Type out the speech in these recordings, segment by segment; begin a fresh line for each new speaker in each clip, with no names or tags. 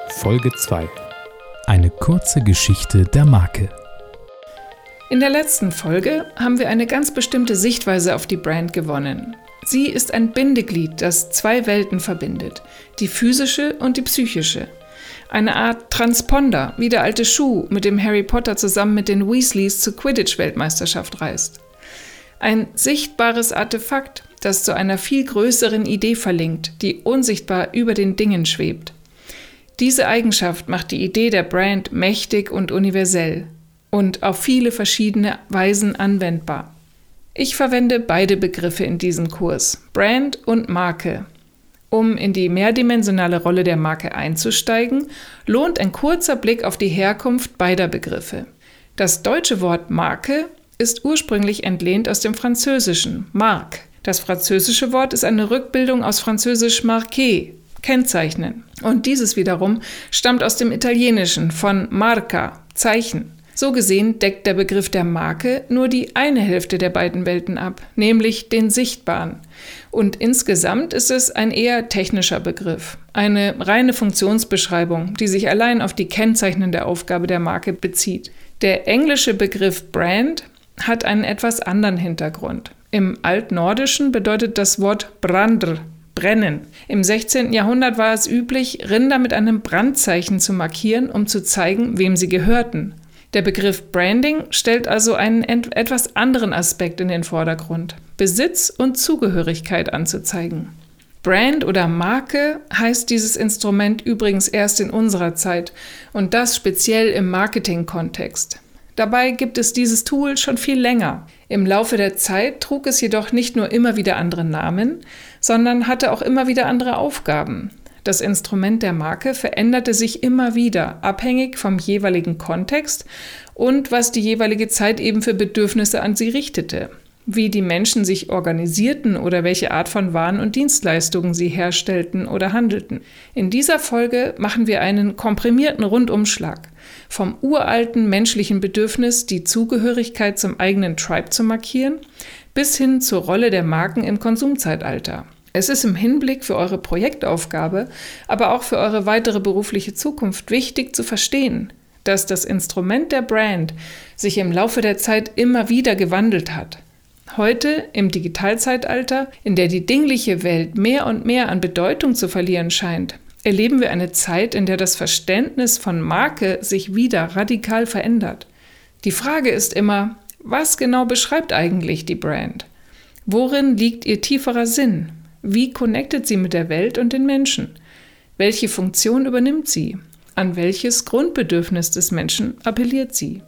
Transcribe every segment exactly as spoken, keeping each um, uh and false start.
Folge zwei. Eine kurze Geschichte der Marke.
In der letzten Folge haben wir eine ganz bestimmte Sichtweise auf die Brand gewonnen. Sie ist ein Bindeglied, das zwei Welten verbindet, die physische und die psychische. Eine Art Transponder, wie der alte Schuh, mit dem Harry Potter zusammen mit den Weasleys zur Quidditch-Weltmeisterschaft reist. Ein sichtbares Artefakt, das zu einer viel größeren Idee verlinkt, die unsichtbar über den Dingen schwebt. Diese Eigenschaft macht die Idee der Brand mächtig und universell und auf viele verschiedene Weisen anwendbar. Ich verwende beide Begriffe in diesem Kurs, Brand und Marke. Um in die mehrdimensionale Rolle der Marke einzusteigen, lohnt ein kurzer Blick auf die Herkunft beider Begriffe. Das deutsche Wort Marke ist ursprünglich entlehnt aus dem Französischen, Marque. Das französische Wort ist eine Rückbildung aus französisch marquer, kennzeichnen. Und dieses wiederum stammt aus dem Italienischen von marca, Zeichen. So gesehen deckt der Begriff der Marke nur die eine Hälfte der beiden Welten ab, nämlich den sichtbaren. Und insgesamt ist es ein eher technischer Begriff, eine reine Funktionsbeschreibung, die sich allein auf die kennzeichnende Aufgabe der Marke bezieht. Der englische Begriff Brand hat einen etwas anderen Hintergrund. Im Altnordischen bedeutet das Wort brandr, brennen. Im sechzehnten Jahrhundert war es üblich, Rinder mit einem Brandzeichen zu markieren, um zu zeigen, wem sie gehörten. Der Begriff Branding stellt also einen ent- etwas anderen Aspekt in den Vordergrund, Besitz und Zugehörigkeit anzuzeigen. Brand oder Marke heißt dieses Instrument übrigens erst in unserer Zeit und das speziell im Marketing-Kontext. Dabei gibt es dieses Tool schon viel länger. Im Laufe der Zeit trug es jedoch nicht nur immer wieder andere Namen, sondern hatte auch immer wieder andere Aufgaben. Das Instrument der Marke veränderte sich immer wieder, abhängig vom jeweiligen Kontext und was die jeweilige Zeit eben für Bedürfnisse an sie richtete, wie die Menschen sich organisierten oder welche Art von Waren und Dienstleistungen sie herstellten oder handelten. In dieser Folge machen wir einen komprimierten Rundumschlag vom uralten menschlichen Bedürfnis, die Zugehörigkeit zum eigenen Tribe zu markieren, bis hin zur Rolle der Marken im Konsumzeitalter. Es ist im Hinblick für eure Projektaufgabe, aber auch für eure weitere berufliche Zukunft wichtig zu verstehen, dass das Instrument der Brand sich im Laufe der Zeit immer wieder gewandelt hat. Heute, im Digitalzeitalter, in der die dingliche Welt mehr und mehr an Bedeutung zu verlieren scheint, erleben wir eine Zeit, in der das Verständnis von Marke sich wieder radikal verändert. Die Frage ist immer, was genau beschreibt eigentlich die Brand? Worin liegt ihr tieferer Sinn? Wie connectet sie mit der Welt und den Menschen? Welche Funktion übernimmt sie? An welches Grundbedürfnis des Menschen appelliert sie?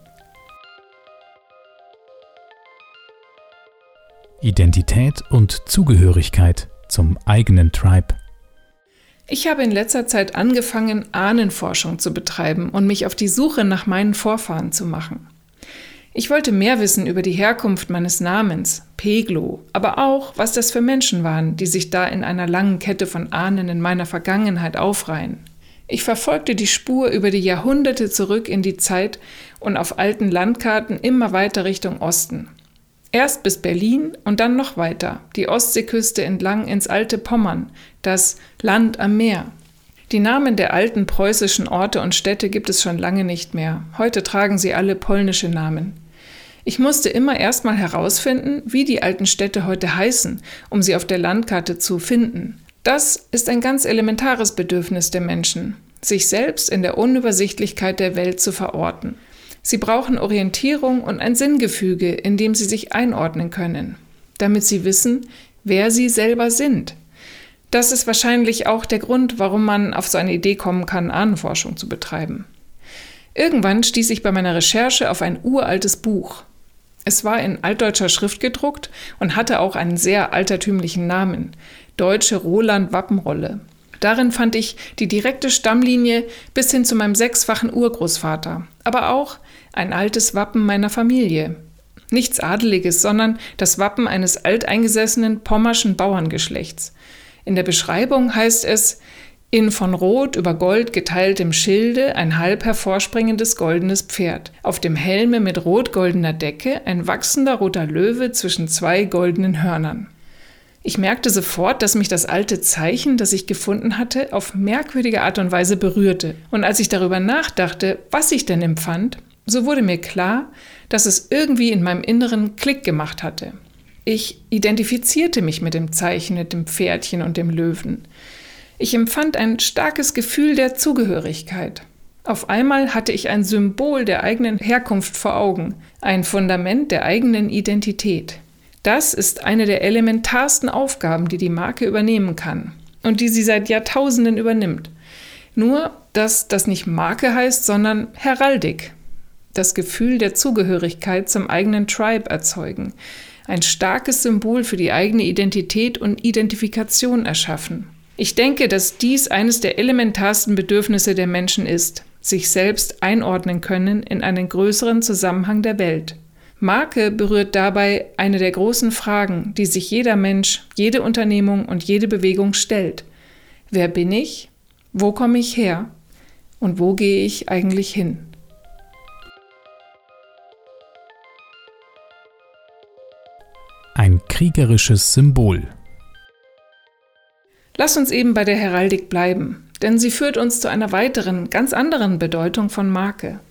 Identität und Zugehörigkeit zum eigenen Tribe.
Ich habe in letzter Zeit angefangen, Ahnenforschung zu betreiben und mich auf die Suche nach meinen Vorfahren zu machen. Ich wollte mehr wissen über die Herkunft meines Namens, Peglo, aber auch, was das für Menschen waren, die sich da in einer langen Kette von Ahnen in meiner Vergangenheit aufreihen. Ich verfolgte die Spur über die Jahrhunderte zurück in die Zeit und auf alten Landkarten immer weiter Richtung Osten. Erst bis Berlin und dann noch weiter, die Ostseeküste entlang ins alte Pommern, das Land am Meer. Die Namen der alten preußischen Orte und Städte gibt es schon lange nicht mehr. Heute tragen sie alle polnische Namen. Ich musste immer erstmal herausfinden, wie die alten Städte heute heißen, um sie auf der Landkarte zu finden. Das ist ein ganz elementares Bedürfnis der Menschen, sich selbst in der Unübersichtlichkeit der Welt zu verorten. Sie brauchen Orientierung und ein Sinngefüge, in dem sie sich einordnen können, damit sie wissen, wer sie selber sind. Das ist wahrscheinlich auch der Grund, warum man auf so eine Idee kommen kann, Ahnenforschung zu betreiben. Irgendwann stieß ich bei meiner Recherche auf ein uraltes Buch. Es war in altdeutscher Schrift gedruckt und hatte auch einen sehr altertümlichen Namen, Deutsche Roland-Wappenrolle. Darin fand ich die direkte Stammlinie bis hin zu meinem sechsfachen Urgroßvater, aber auch ein altes Wappen meiner Familie. Nichts Adeliges, sondern das Wappen eines alteingesessenen pommerschen Bauerngeschlechts. In der Beschreibung heißt es, in von Rot über Gold geteiltem Schilde ein halb hervorspringendes goldenes Pferd. Auf dem Helme mit rot-goldener Decke ein wachsender roter Löwe zwischen zwei goldenen Hörnern. Ich merkte sofort, dass mich das alte Zeichen, das ich gefunden hatte, auf merkwürdige Art und Weise berührte. Und als ich darüber nachdachte, was ich denn empfand, so wurde mir klar, dass es irgendwie in meinem Inneren Klick gemacht hatte. Ich identifizierte mich mit dem Zeichen, mit dem Pferdchen und dem Löwen. Ich empfand ein starkes Gefühl der Zugehörigkeit. Auf einmal hatte ich ein Symbol der eigenen Herkunft vor Augen, ein Fundament der eigenen Identität. Das ist eine der elementarsten Aufgaben, die die Marke übernehmen kann und die sie seit Jahrtausenden übernimmt. Nur, dass das nicht Marke heißt, sondern Heraldik. Das Gefühl der Zugehörigkeit zum eigenen Tribe erzeugen, ein starkes Symbol für die eigene Identität und Identifikation erschaffen. Ich denke, dass dies eines der elementarsten Bedürfnisse der Menschen ist, sich selbst einordnen können in einen größeren Zusammenhang der Welt. Marke berührt dabei eine der großen Fragen, die sich jeder Mensch, jede Unternehmung und jede Bewegung stellt. Wer bin ich? Wo komme ich her? Und wo gehe ich eigentlich hin?
Ein kriegerisches Symbol.
Lass uns eben bei der Heraldik bleiben, denn sie führt uns zu einer weiteren, ganz anderen Bedeutung von Marke.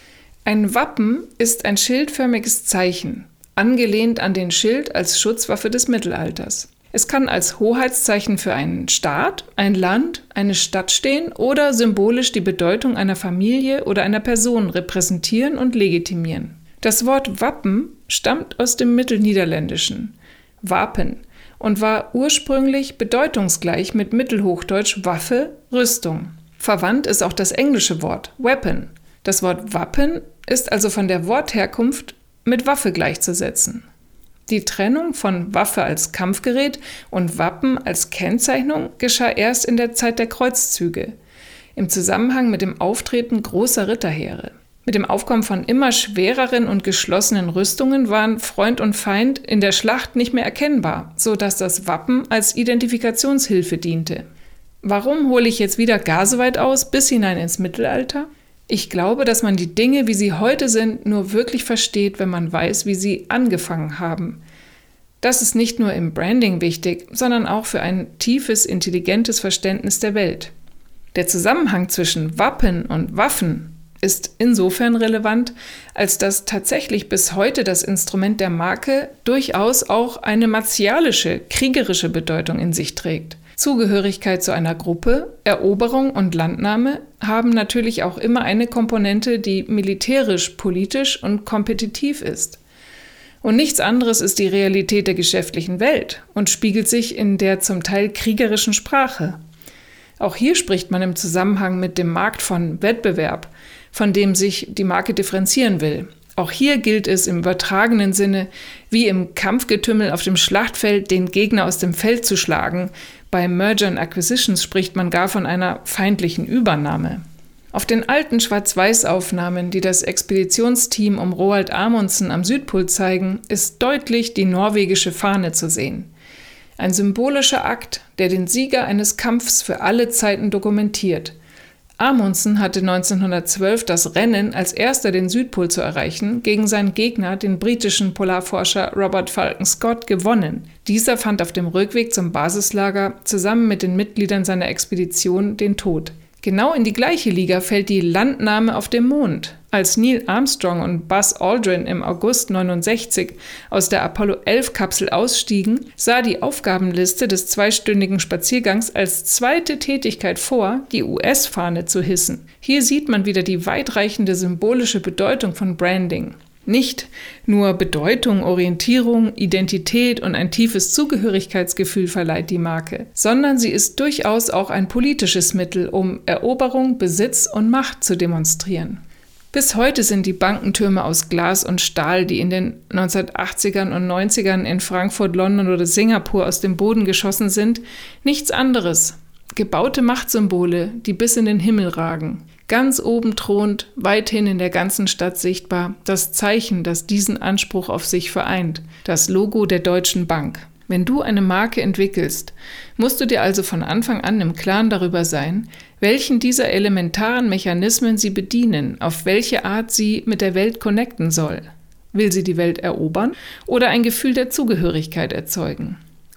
Ein Wappen ist ein schildförmiges Zeichen, angelehnt an den Schild als Schutzwaffe des Mittelalters. Es kann als Hoheitszeichen für einen Staat, ein Land, eine Stadt stehen oder symbolisch die Bedeutung einer Familie oder einer Person repräsentieren und legitimieren. Das Wort Wappen stammt aus dem Mittelniederländischen Wapen und war ursprünglich bedeutungsgleich mit Mittelhochdeutsch Waffe, Rüstung. Verwandt ist auch das englische Wort Weapon. Das Wort Wappen ist also von der Wortherkunft mit Waffe gleichzusetzen. Die Trennung von Waffe als Kampfgerät und Wappen als Kennzeichnung geschah erst in der Zeit der Kreuzzüge, im Zusammenhang mit dem Auftreten großer Ritterheere. Mit dem Aufkommen von immer schwereren und geschlossenen Rüstungen waren Freund und Feind in der Schlacht nicht mehr erkennbar, sodass das Wappen als Identifikationshilfe diente. Warum hole ich jetzt wieder gar so weit aus, bis hinein ins Mittelalter? Ich glaube, dass man die Dinge, wie sie heute sind, nur wirklich versteht, wenn man weiß, wie sie angefangen haben. Das ist nicht nur im Branding wichtig, sondern auch für ein tiefes, intelligentes Verständnis der Welt. Der Zusammenhang zwischen Wappen und Waffen ist insofern relevant, als dass tatsächlich bis heute das Instrument der Marke durchaus auch eine martialische, kriegerische Bedeutung in sich trägt. Zugehörigkeit zu einer Gruppe, Eroberung und Landnahme haben natürlich auch immer eine Komponente, die militärisch, politisch und kompetitiv ist. Und nichts anderes ist die Realität der geschäftlichen Welt und spiegelt sich in der zum Teil kriegerischen Sprache. Auch hier spricht man im Zusammenhang mit dem Markt von Wettbewerb, von dem sich die Marke differenzieren will. Auch hier gilt es im übertragenen Sinne, wie im Kampfgetümmel auf dem Schlachtfeld den Gegner aus dem Feld zu schlagen. Bei Merger and Acquisitions spricht man gar von einer feindlichen Übernahme. Auf den alten Schwarz-Weiß-Aufnahmen, die das Expeditionsteam um Roald Amundsen am Südpol zeigen, ist deutlich die norwegische Fahne zu sehen. Ein symbolischer Akt, der den Sieger eines Kampfs für alle Zeiten dokumentiert. Amundsen hatte neunzehnhundertzwölf das Rennen, als erster den Südpol zu erreichen, gegen seinen Gegner, den britischen Polarforscher Robert Falcon Scott, gewonnen. Dieser fand auf dem Rückweg zum Basislager zusammen mit den Mitgliedern seiner Expedition den Tod. Genau in die gleiche Liga fällt die Landnahme auf dem Mond. Als Neil Armstrong und Buzz Aldrin im August neunundsechzig aus der Apollo elf Kapsel ausstiegen, sah die Aufgabenliste des zweistündigen Spaziergangs als zweite Tätigkeit vor, die U S-Fahne zu hissen. Hier sieht man wieder die weitreichende symbolische Bedeutung von Branding. Nicht nur Bedeutung, Orientierung, Identität und ein tiefes Zugehörigkeitsgefühl verleiht die Marke, sondern sie ist durchaus auch ein politisches Mittel, um Eroberung, Besitz und Macht zu demonstrieren. Bis heute sind die Bankentürme aus Glas und Stahl, die in den neunzehnhundertachtzigern und neunzigern in Frankfurt, London oder Singapur aus dem Boden geschossen sind, nichts anderes. Gebaute Machtsymbole, die bis in den Himmel ragen. Ganz oben thront, weithin in der ganzen Stadt sichtbar, das Zeichen, das diesen Anspruch auf sich vereint, das Logo der Deutschen Bank. Wenn du eine Marke entwickelst, musst du dir also von Anfang an im Klaren darüber sein, welchen dieser elementaren Mechanismen sie bedienen, auf welche Art sie mit der Welt connecten soll. Will sie die Welt erobern oder ein Gefühl der Zugehörigkeit erzeugen?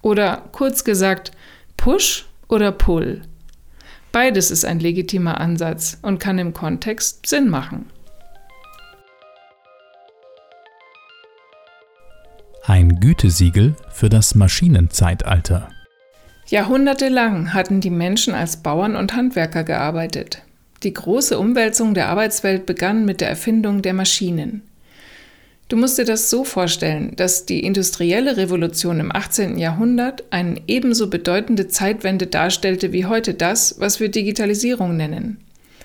Oder kurz gesagt, Push oder Pull. Beides ist ein legitimer Ansatz und kann im Kontext Sinn machen.
Ein Gütesiegel für das Maschinenzeitalter.
Jahrhundertelang hatten die Menschen als Bauern und Handwerker gearbeitet. Die große Umwälzung der Arbeitswelt begann mit der Erfindung der Maschinen. Du musst dir das so vorstellen, dass die industrielle Revolution im achtzehnten Jahrhundert eine ebenso bedeutende Zeitwende darstellte wie heute das, was wir Digitalisierung nennen.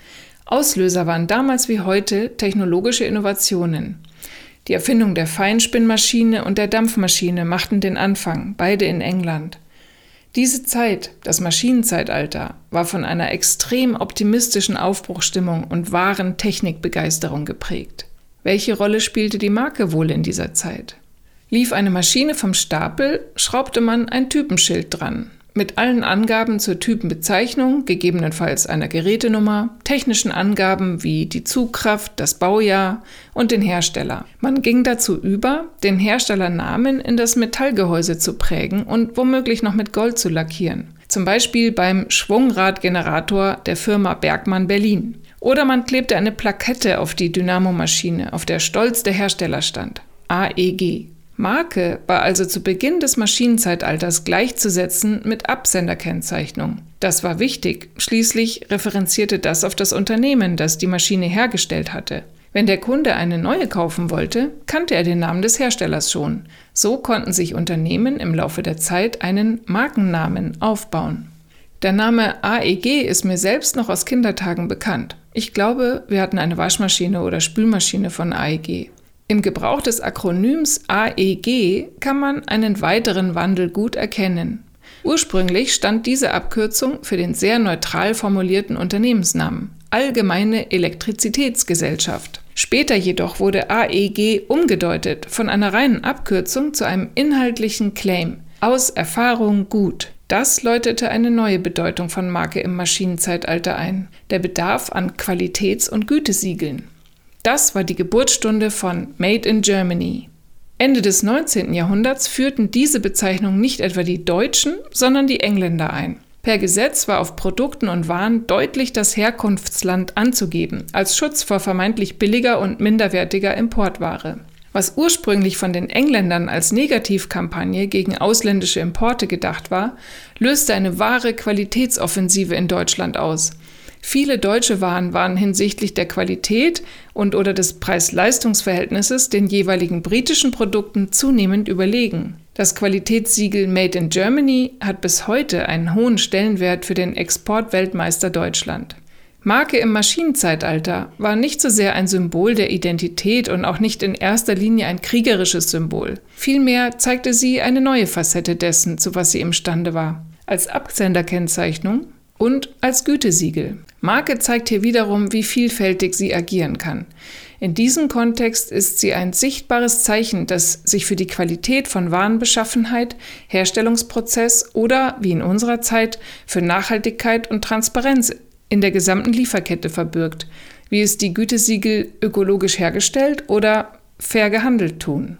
Auslöser waren damals wie heute technologische Innovationen. Die Erfindung der Feinspinnmaschine und der Dampfmaschine machten den Anfang, beide in England. Diese Zeit, das Maschinenzeitalter, war von einer extrem optimistischen Aufbruchsstimmung und wahren Technikbegeisterung geprägt. Welche Rolle spielte die Marke wohl in dieser Zeit? Lief eine Maschine vom Stapel, schraubte man ein Typenschild dran, mit allen Angaben zur Typenbezeichnung, gegebenenfalls einer Gerätenummer, technischen Angaben wie die Zugkraft, das Baujahr und den Hersteller. Man ging dazu über, den Herstellernamen in das Metallgehäuse zu prägen und womöglich noch mit Gold zu lackieren. Zum Beispiel beim Schwungradgenerator der Firma Bergmann Berlin. Oder man klebte eine Plakette auf die Dynamomaschine, auf der stolz der Hersteller stand. A E G. Marke war also zu Beginn des Maschinenzeitalters gleichzusetzen mit Absenderkennzeichnung. Das war wichtig, schließlich referenzierte das auf das Unternehmen, das die Maschine hergestellt hatte. Wenn der Kunde eine neue kaufen wollte, kannte er den Namen des Herstellers schon. So konnten sich Unternehmen im Laufe der Zeit einen Markennamen aufbauen. Der Name A E G ist mir selbst noch aus Kindertagen bekannt. Ich glaube, wir hatten eine Waschmaschine oder Spülmaschine von A E G. Im Gebrauch des Akronyms A E G kann man einen weiteren Wandel gut erkennen. Ursprünglich stand diese Abkürzung für den sehr neutral formulierten Unternehmensnamen Allgemeine Elektrizitätsgesellschaft. Später jedoch wurde A E G umgedeutet von einer reinen Abkürzung zu einem inhaltlichen Claim. Aus Erfahrung gut. Das läutete eine neue Bedeutung von Marke im Maschinenzeitalter ein. Der Bedarf an Qualitäts- und Gütesiegeln. Das war die Geburtsstunde von Made in Germany. Ende des neunzehnten Jahrhunderts führten diese Bezeichnung nicht etwa die Deutschen, sondern die Engländer ein. Per Gesetz war auf Produkten und Waren deutlich das Herkunftsland anzugeben, als Schutz vor vermeintlich billiger und minderwertiger Importware. Was ursprünglich von den Engländern als Negativkampagne gegen ausländische Importe gedacht war, löste eine wahre Qualitätsoffensive in Deutschland aus. Viele deutsche Waren waren hinsichtlich der Qualität und oder des Preis-Leistungs-Verhältnisses den jeweiligen britischen Produkten zunehmend überlegen. Das Qualitätssiegel Made in Germany hat bis heute einen hohen Stellenwert für den Exportweltmeister Deutschland. Marke im Maschinenzeitalter war nicht so sehr ein Symbol der Identität und auch nicht in erster Linie ein kriegerisches Symbol. Vielmehr zeigte sie eine neue Facette dessen, zu was sie imstande war. Als Absenderkennzeichnung und als Gütesiegel. Marke zeigt hier wiederum, wie vielfältig sie agieren kann. In diesem Kontext ist sie ein sichtbares Zeichen, das sich für die Qualität von Warenbeschaffenheit, Herstellungsprozess oder, wie in unserer Zeit, für Nachhaltigkeit und Transparenz in der gesamten Lieferkette verbirgt, wie es die Gütesiegel ökologisch hergestellt oder fair gehandelt tun.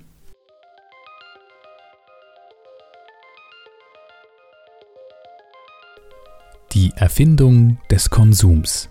Die Erfindung des Konsums.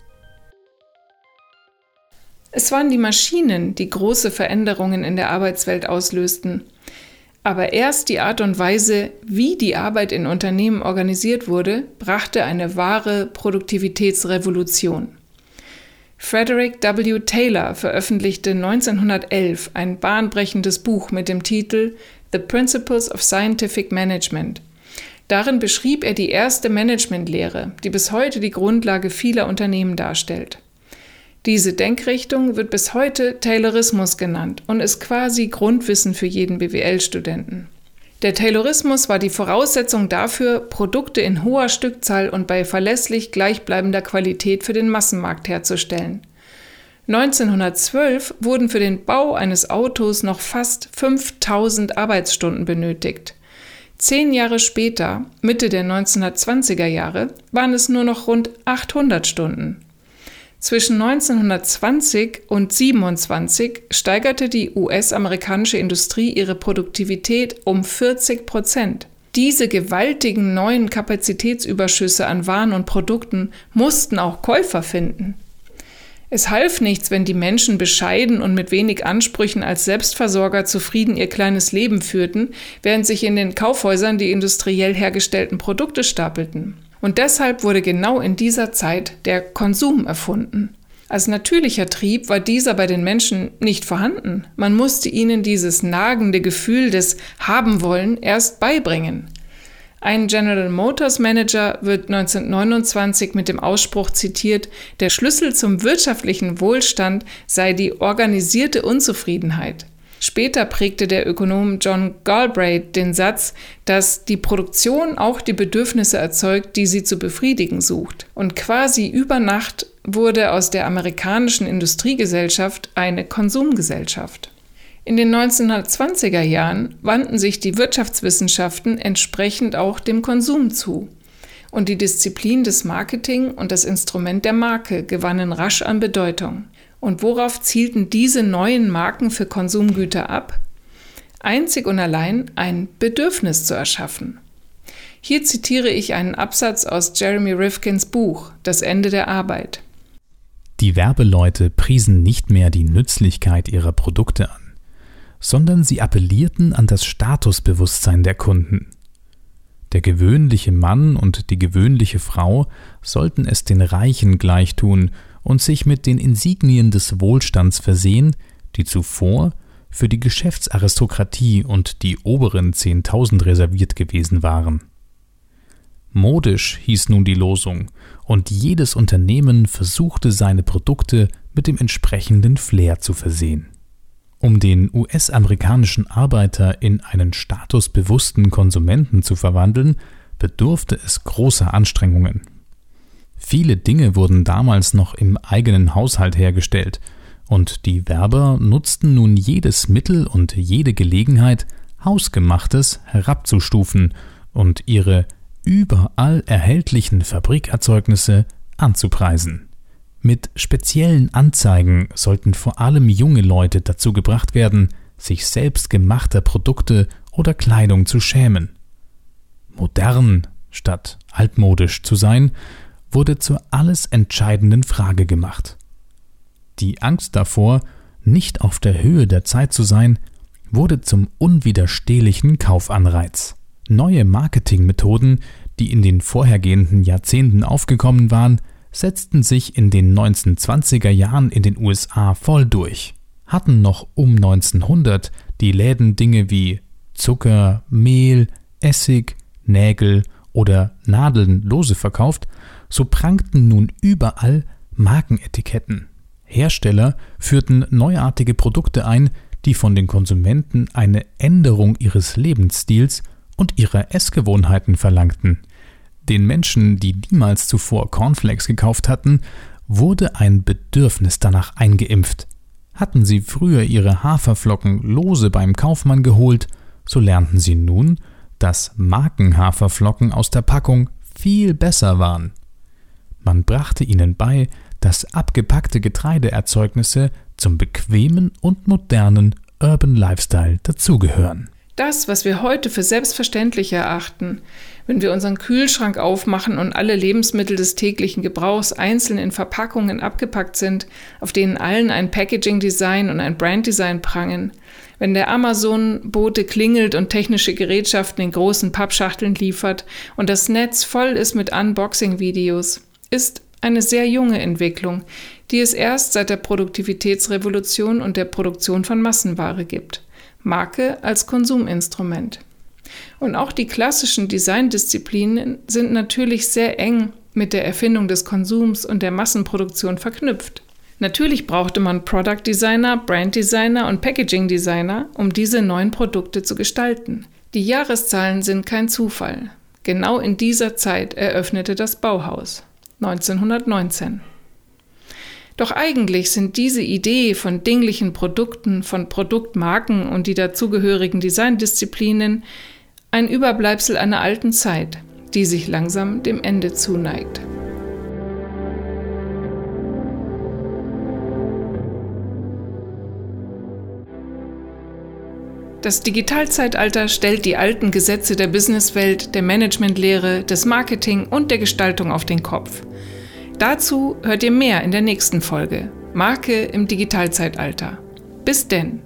Es waren die Maschinen, die große Veränderungen in der Arbeitswelt auslösten. Aber erst die Art und Weise, wie die Arbeit in Unternehmen organisiert wurde, brachte eine wahre Produktivitätsrevolution. Frederick W. Taylor veröffentlichte neunzehnhundertelf ein bahnbrechendes Buch mit dem Titel The Principles of Scientific Management. Darin beschrieb er die erste Managementlehre, die bis heute die Grundlage vieler Unternehmen darstellt. Diese Denkrichtung wird bis heute Taylorismus genannt und ist quasi Grundwissen für jeden B W L-Studenten. Der Taylorismus war die Voraussetzung dafür, Produkte in hoher Stückzahl und bei verlässlich gleichbleibender Qualität für den Massenmarkt herzustellen. neunzehnhundertzwölf wurden für den Bau eines Autos noch fast fünftausend Arbeitsstunden benötigt. Zehn Jahre später, Mitte der neunzehnhundertzwanziger Jahre, waren es nur noch rund achthundert Stunden. Zwischen neunzehnhundertzwanzig und siebenundzwanzig steigerte die U S-amerikanische Industrie ihre Produktivität um vierzig Prozent. Diese gewaltigen neuen Kapazitätsüberschüsse an Waren und Produkten mussten auch Käufer finden. Es half nichts, wenn die Menschen bescheiden und mit wenig Ansprüchen als Selbstversorger zufrieden ihr kleines Leben führten, während sich in den Kaufhäusern die industriell hergestellten Produkte stapelten. Und deshalb wurde genau in dieser Zeit der Konsum erfunden. Als natürlicher Trieb war dieser bei den Menschen nicht vorhanden. Man musste ihnen dieses nagende Gefühl des Haben-Wollen erst beibringen. Ein General Motors Manager wird neunzehnhundertneunundzwanzig mit dem Ausspruch zitiert, der Schlüssel zum wirtschaftlichen Wohlstand sei die organisierte Unzufriedenheit. Später prägte der Ökonom John Galbraith den Satz, dass die Produktion auch die Bedürfnisse erzeugt, die sie zu befriedigen sucht. Und quasi über Nacht wurde aus der amerikanischen Industriegesellschaft eine Konsumgesellschaft. In den neunzehnhundertzwanziger Jahren wandten sich die Wirtschaftswissenschaften entsprechend auch dem Konsum zu. Und die Disziplin des Marketing und das Instrument der Marke gewannen rasch an Bedeutung. Und worauf zielten diese neuen Marken für Konsumgüter ab? Einzig und allein ein Bedürfnis zu erschaffen. Hier zitiere ich einen Absatz aus Jeremy Rifkins Buch »Das Ende der Arbeit«.
Die Werbeleute priesen nicht mehr die Nützlichkeit ihrer Produkte an, sondern sie appellierten an das Statusbewusstsein der Kunden. Der gewöhnliche Mann und die gewöhnliche Frau sollten es den Reichen gleichtun und sich mit den Insignien des Wohlstands versehen, die zuvor für die Geschäftsaristokratie und die oberen Zehntausend reserviert gewesen waren. Modisch hieß nun die Losung, und jedes Unternehmen versuchte, seine Produkte mit dem entsprechenden Flair zu versehen. Um den U S-amerikanischen Arbeiter in einen statusbewussten Konsumenten zu verwandeln, bedurfte es großer Anstrengungen. Viele Dinge wurden damals noch im eigenen Haushalt hergestellt, und die Werber nutzten nun jedes Mittel und jede Gelegenheit, Hausgemachtes herabzustufen und ihre überall erhältlichen Fabrikerzeugnisse anzupreisen. Mit speziellen Anzeigen sollten vor allem junge Leute dazu gebracht werden, sich selbst gemachter Produkte oder Kleidung zu schämen. Modern statt altmodisch zu sein, wurde zur alles entscheidenden Frage gemacht. Die Angst davor, nicht auf der Höhe der Zeit zu sein, wurde zum unwiderstehlichen Kaufanreiz. Neue Marketingmethoden, die in den vorhergehenden Jahrzehnten aufgekommen waren, setzten sich in den neunzehnhundertzwanziger Jahren in den U S A voll durch. Hatten noch um neunzehnhundert die Läden Dinge wie Zucker, Mehl, Essig, Nägel oder Nadeln lose verkauft, so prangten nun überall Markenetiketten. Hersteller führten neuartige Produkte ein, die von den Konsumenten eine Änderung ihres Lebensstils und ihrer Essgewohnheiten verlangten. Den Menschen, die niemals zuvor Cornflakes gekauft hatten, wurde ein Bedürfnis danach eingeimpft. Hatten sie früher ihre Haferflocken lose beim Kaufmann geholt, so lernten sie nun, dass Markenhaferflocken aus der Packung viel besser waren. Man brachte ihnen bei, dass abgepackte Getreideerzeugnisse zum bequemen und modernen Urban Lifestyle dazugehören.
Das, was wir heute für selbstverständlich erachten, wenn wir unseren Kühlschrank aufmachen und alle Lebensmittel des täglichen Gebrauchs einzeln in Verpackungen abgepackt sind, auf denen allen ein Packaging-Design und ein Brand-Design prangen, wenn der Amazon-Bote klingelt und technische Gerätschaften in großen Pappschachteln liefert und das Netz voll ist mit Unboxing-Videos, ist eine sehr junge Entwicklung, die es erst seit der Produktivitätsrevolution und der Produktion von Massenware gibt. Marke als Konsuminstrument. Und auch die klassischen Designdisziplinen sind natürlich sehr eng mit der Erfindung des Konsums und der Massenproduktion verknüpft. Natürlich brauchte man Product Designer, Brand Designer und Packaging Designer, um diese neuen Produkte zu gestalten. Die Jahreszahlen sind kein Zufall. Genau in dieser Zeit eröffnete das Bauhaus, neunzehnhundertneunzehn. Doch eigentlich sind diese Idee von dinglichen Produkten, von Produktmarken und die dazugehörigen Designdisziplinen ein Überbleibsel einer alten Zeit, die sich langsam dem Ende zuneigt. Das Digitalzeitalter stellt die alten Gesetze der Businesswelt, der Managementlehre, des Marketing und der Gestaltung auf den Kopf. Dazu hört ihr mehr in der nächsten Folge. Marke im Digitalzeitalter. Bis denn!